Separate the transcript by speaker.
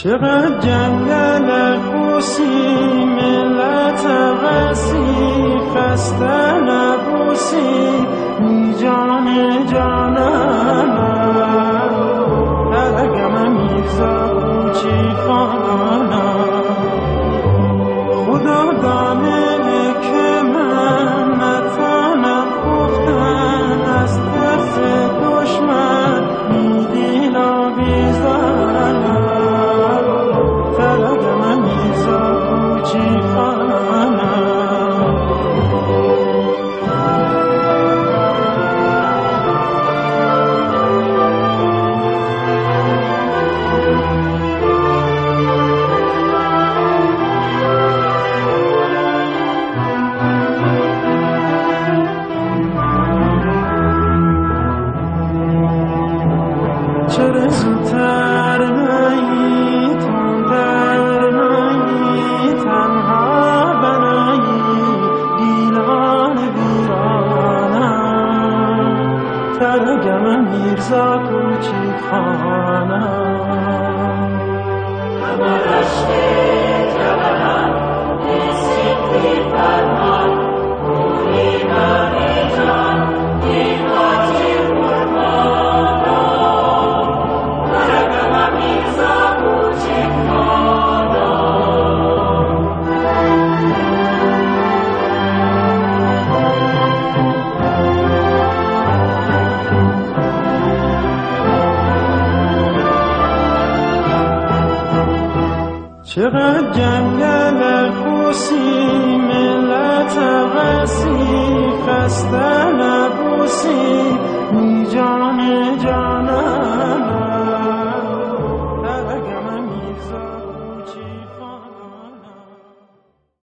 Speaker 1: چقدر جنگل خوسی ملت وسیع خسته نبوسی می جان جانم برگم میرزا کوچی خانم خدا دانه که من نتانم گفتن از دست دشمن می دیلا بیزنم برگم میرزا کوچی خانم چرا زودتر نایی تندر نایی تنها بنایی گیلان ویرانم ترگم میرزا کوچی خانم اما رشت جوانم نیستی فرمان پوری بری جان دیماتی قربان چقدر جنگل خوسی ملت وسیع خسته نبوسی